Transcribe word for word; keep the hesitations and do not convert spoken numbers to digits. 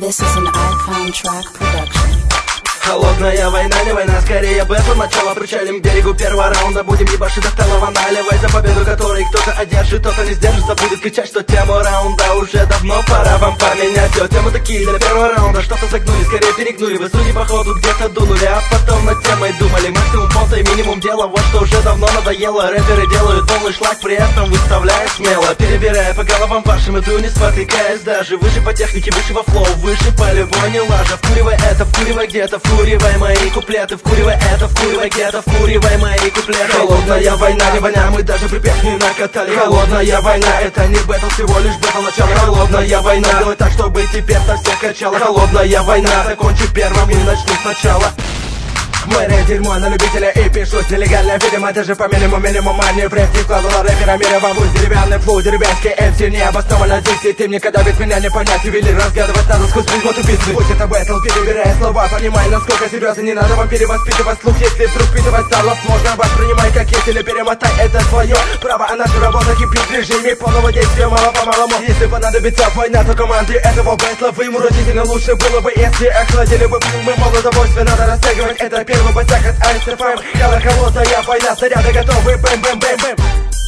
This is an Icon Track production. Холодная война, не война, скорее бэтл. Начало причалим к берегу первого раунда. Будем ебашить до талого, наливай за победу, которой кто-то одержит, кто-то не сдержится. Будет кричать, что тему раунда уже давно пора вам поменять. Все, тему такие для первого раунда. Что-то загнули, скорее перегнули. Вы судьи походу где-то дунули, а потом над темой думали. Максимум фонта и минимум дела, вот что уже давно надоело. Рэперы делают полный шлаг, при этом выставляя смело. Перебирая по головам вашим, иду не спотыкаясь даже. Выше по технике, выше во флоу, выше по любой не лажа. Вкуривай это, вкуривай где-то, вкуривай мои куплеты, вкуривай это, вкуривай где-то, вкуривай мои куплеты. Холодная война, не война, мы даже припев не накатали. Холодная война, это не бэтл, всего лишь бэтл начало. Холодная война, делай так, чтобы теперь со всех качало. Холодная война, закончи первым и начну сначала. Мэрия дерьмо на любителя и пишусь нелегально. Видимо, даже по минимуму минимум а не пресс. Не вкладывала рэпера мира вам пусть деревянный флоу, деревенский эм си не обоснованно дикси. Ты мне когда без меня не понять, ювелир разгадывать надо сквозь призмут убийцы. Пусть это бэтл, перебирая слова, понимай, насколько серьезно. Не надо вам перевоспитывать слух, если вдруг впитывать старлов можно. Воспринимай как есть или перемотай, это твое право. А наша работа кипит в режиме полного действия, мало-помалому. Если понадобится война, то команды этого бэтла вы ему родительно лучше было бы, если охладили бы мы. Мол, удовольствие надо растягивать, это первый босяк от Айс эф эм. Холодная война, снаряды готовы, бэм-бэм-бэм-бэм.